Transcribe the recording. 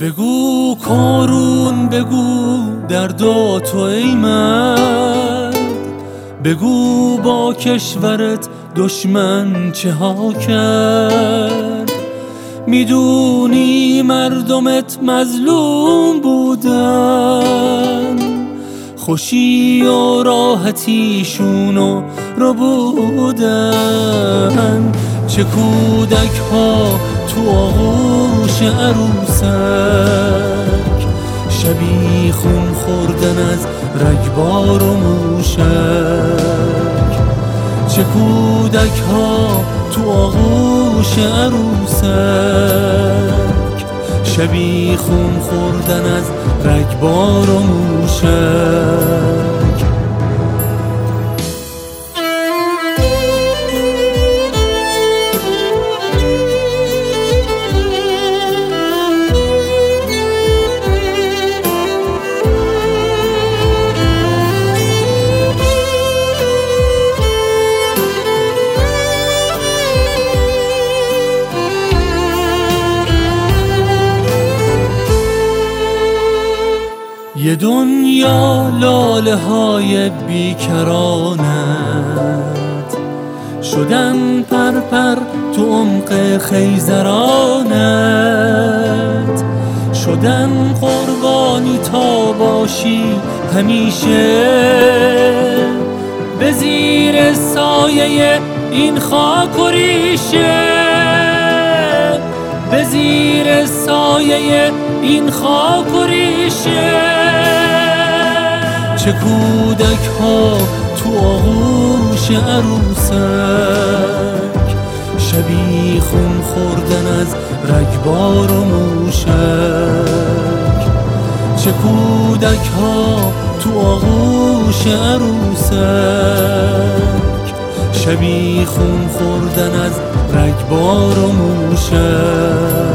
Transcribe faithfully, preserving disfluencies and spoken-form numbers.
بگو کارون، بگو دردا تو ای مرد، بگو با کشورت دشمن چه ها کرد. میدونی مردمت مظلوم بودن، خوشی و راحتیشونو رو بودن. چه کودک ها تو آغوش عروسک، شبی خون خوردن از رگبار و موشک. چه کودک ها تو آغوش عروسک، شبی خون خوردن از رگبار و موشک. یه دنیا لاله های بیکرانت، شدن پرپر تو عمق خیزرانت. شدن قربانی تا باشی همیشه، به زیر سایه این خاک و ریشه. به زیر سایه این خاک و ریشه. چه کودک ها تو آغوش عروسک، شبی خون خوردن از رگبار و موشک. چه کودک ها تو آغوش عروسک، شبی خون خوردن از رگبار و موشک.